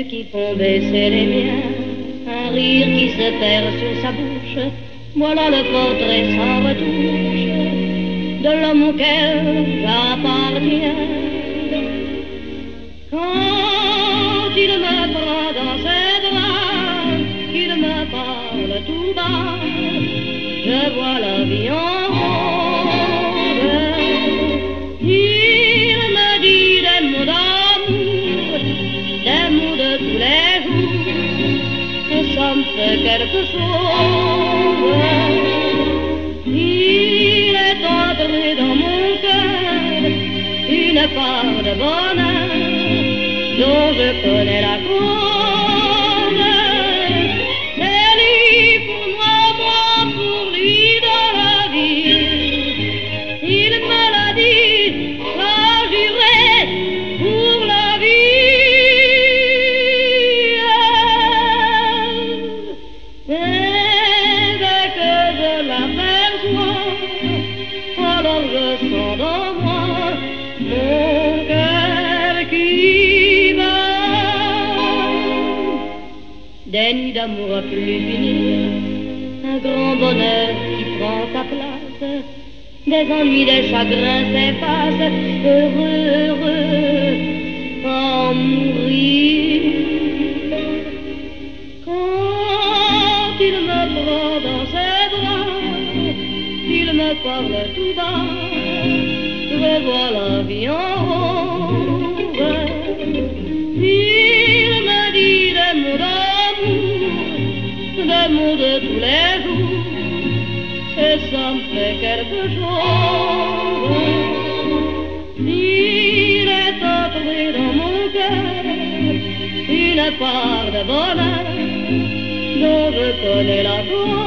qui font baisser les miens, un rire qui se perd sur sa bouche, voilà le portrait sans retouche de l'homme auquel j'appartiens. Quand il me prend dans ses bras, qu'il me parle tout bas, je vois la vie en rose. Il me dit des mots d'amour, des mots de tous les jours, et ça me fait quelque chose. Il est entré dans mon cœur une part de bonheur dont je connais la cause. C'est lui pour moi, moi pour lui dans la vie. Il me l'a dit, l'a juré pour la vie. Dès que je l'aperçois, alors je sens dans moi mon cœur qui des nuits d'amour à plus finir, un grand bonheur qui prend sa place, des ennuis, des chagrins s'effacent, heureux, heureux, en mourir. Quand il me prend dans ses bras, il me parle tout bas, je vois la vie en rose. Il me dit des mots des mots de tous les jours, et ça me fait quelque chose. Il est entré dans mon cœur une part de bonheur dont je connais la cause.